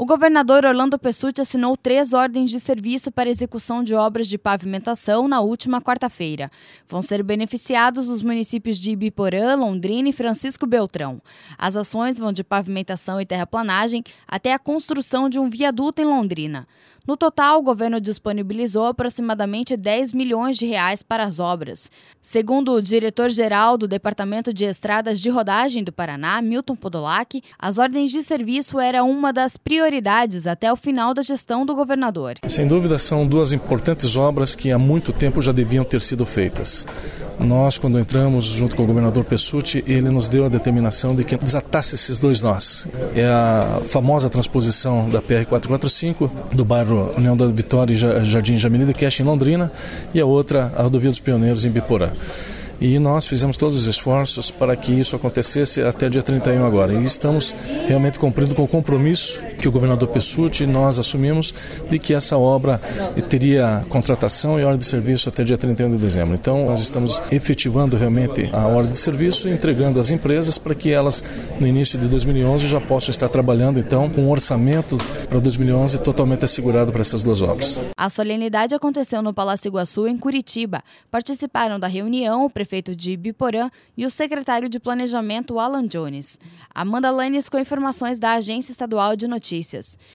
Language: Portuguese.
O governador Orlando Pessutti assinou 3 ordens de serviço para execução de obras de pavimentação na última quarta-feira. Vão ser beneficiados os municípios de Ibiporã, Londrina e Francisco Beltrão. As ações vão de pavimentação e terraplanagem até a construção de um viaduto em Londrina. No total, o governo disponibilizou aproximadamente R$10 milhões para as obras. Segundo o diretor-geral do Departamento de Estradas de Rodagem do Paraná, Milton Podolak, as ordens de serviço eram uma das prioridades até o final da gestão do governador. Sem dúvida, são 2 importantes obras que há muito tempo já deviam ter sido feitas. Nós, quando entramos junto com o governador Pessutti, ele nos deu a determinação de que desatasse esses 2 nós. É a famosa transposição da PR-445 do bairro União da Vitória e Jardim Jamili de Cash em Londrina e a outra, a Rodovia dos Pioneiros em Ibiporã. E nós fizemos todos os esforços para que isso acontecesse até dia 31 agora. E estamos realmente cumprindo com o compromisso que o governador Pessutti e nós assumimos de que essa obra teria contratação e ordem de serviço até dia 31 de dezembro. Então, nós estamos efetivando realmente a ordem de serviço e entregando às empresas para que elas, no início de 2011, já possam estar trabalhando, então, com um orçamento para 2011 totalmente assegurado para essas 2 obras. A solenidade aconteceu no Palácio Iguaçu, em Curitiba. Participaram da reunião o prefeito de Ibiporã e o secretário de Planejamento, Alan Jones. Amanda Lanes com informações da Agência Estadual de Notícias.